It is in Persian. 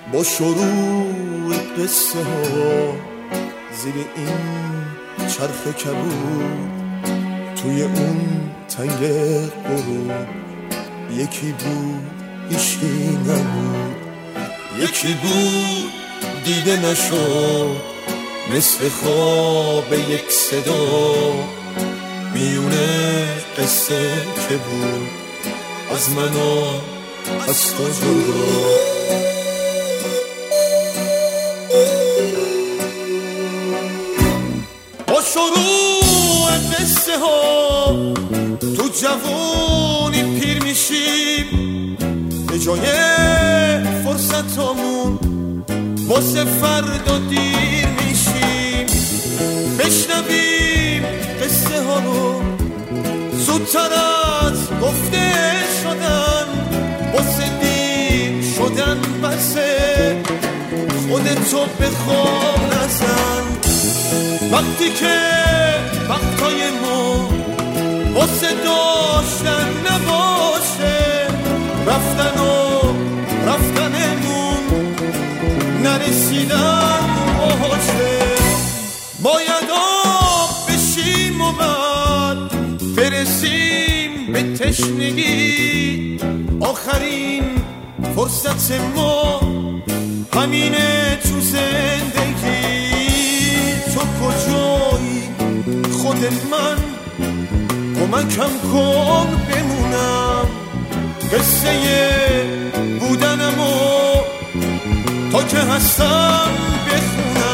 با شروع قصه ها زیر این چرخ کبود، توی اون تنگ غروب یکی بود هیچکی نبود، یکی بود دیده نشد مثل خواب یک صدا میونه قصه که بود از من و از تو جدا. با شروع قصه ها تو جوونی پیر میشیم، به جای فرصتامون واسه فردا دیر میشیم. بشنویم قصه ها رو زودتر از گفته شدن، واسه دیر شدن بسه خودتو به خواب نزن. وقتی که وقتای ما واسه داشتن نباشه، رفتن و رفتنمون نرسیدن باشه. باید آب بشیم و بعد برسیم به تشنگی، آخرین فرصت ما همینه تو زندگی. تو کجایی خود من، کمکم کن بمونم قصه بودنمو تا که هستم بخونم.